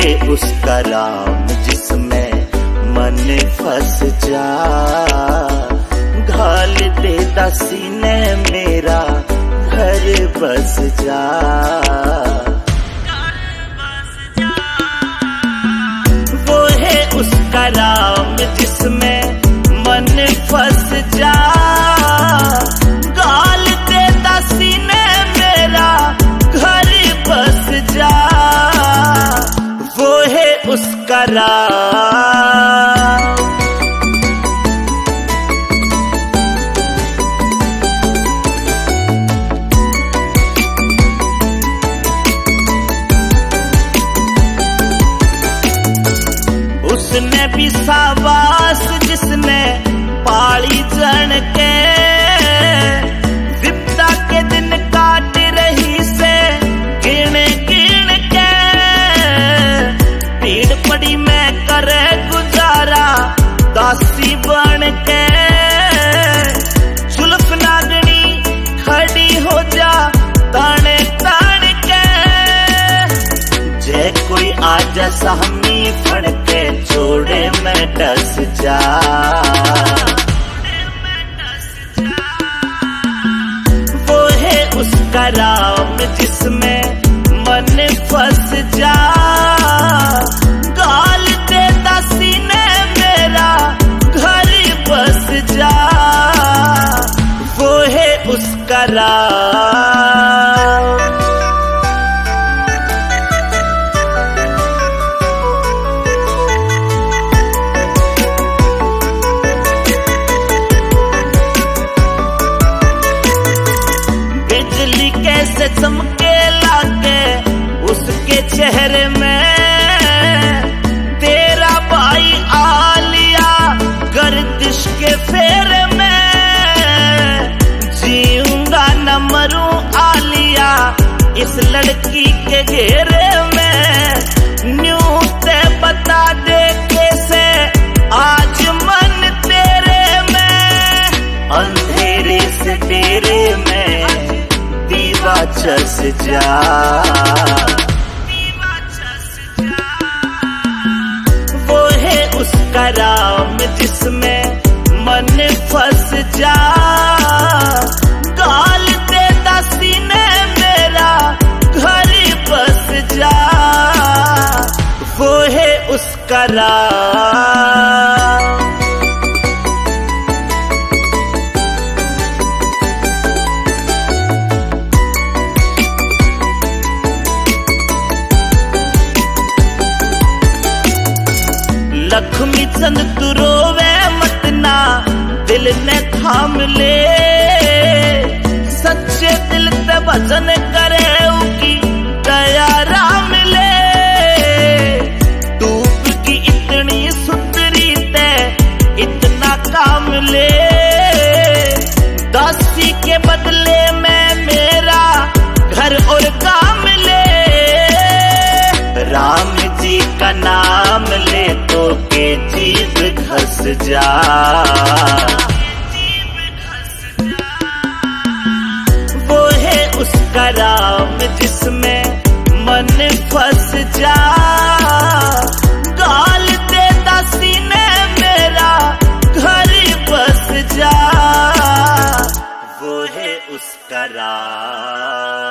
उसका राम जिसमें मन फंस जा, घाल देता सीने मेरा घर बस जा। वो है उसका राम जिसमें मन फंस जा, घाल देता सीने मेरा घर बस जा। वो है उसका राम। उसने भी सावास जिसने पाली जन के, विपदा के दिन काट रही से गिण गिण के। भीड़ पड़ी मैं करे गुजारा दासी बन के, जुल्फ नागनी खड़ी हो जा ताने तान के। जय कोई आजा साहमी फड़ के जोड़े में डस जा। वो है उसका राम जिसमें मन फंस जा, गाल देता सीने मेरा घर बस जा। वो है उसका राम। कैसे चमके लागे उसके चेहरे में, तेरा भाई आलिया गर्दिश के फेरे में। जीऊंगा न मरूं आलिया इस लड़की के घेरे में। न्यू ते बता दे कैसे आज मन तेरे में, अंधेरे से तेरे में चस जा। वो है उसका राम जिसमें मन फंस जा, गाल देता सीने मेरा घर बस जा। वो है उसका राम। लक्ष्मी चंद तू रोवे मत ना दिल ने थाम ले, सच्चे दिल से भजन करे उकी दया राम ले। धूप की इतनी सुंदरी ते इतना काम ले, दासी के बदले में मेरा घर और काम ले। राम जी का नाम ले तो के जीव घस जा। वो है उसका राम जिसमें मन फंस जा, गाल देता सीने मेरा घर बस जा। वो है उसका राम।